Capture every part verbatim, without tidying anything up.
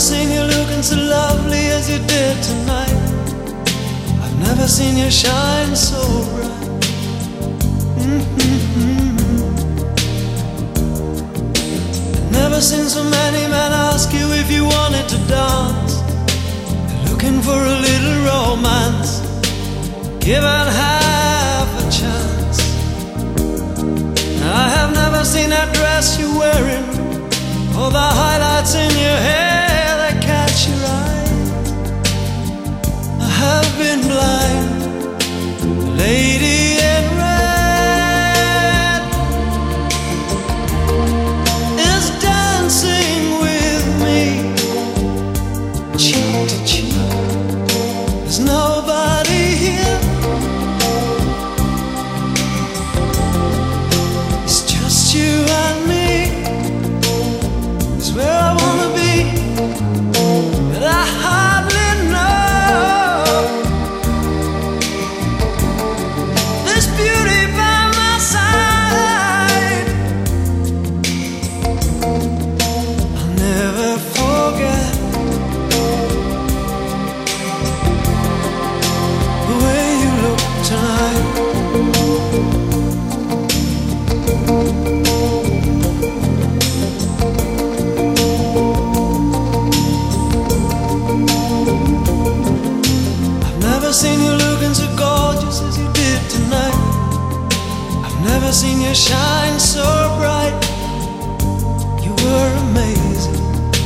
seen you looking so lovely as you did tonight. I've never seen you shine so bright. Mm-hmm. I've never seen so many men ask you if you wanted to dance. They're looking for a little romance, given half a chance. I have never seen that dress you're wearing, or the highlights in your hair that catch your eye. I have been blind. The lady in red is dancing with me, cheek to cheek. There's nobody here. It's just you and me. It's where I wanna be, but I hardly know. This beauty by my side, I'll never forget the way you look tonight. I've never seen you looking so gorgeous as you did tonight. I've never seen you shine so bright. You were amazing.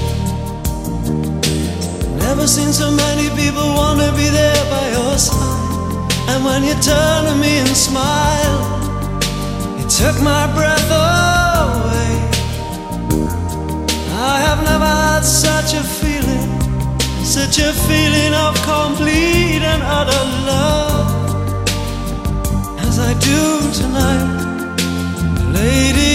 Never seen so many people wanna be there by your side. And when you turned to me and smiled, it took my breath away. I have never had such a feeling, such a feeling of complete and utter love as I do tonight, lady.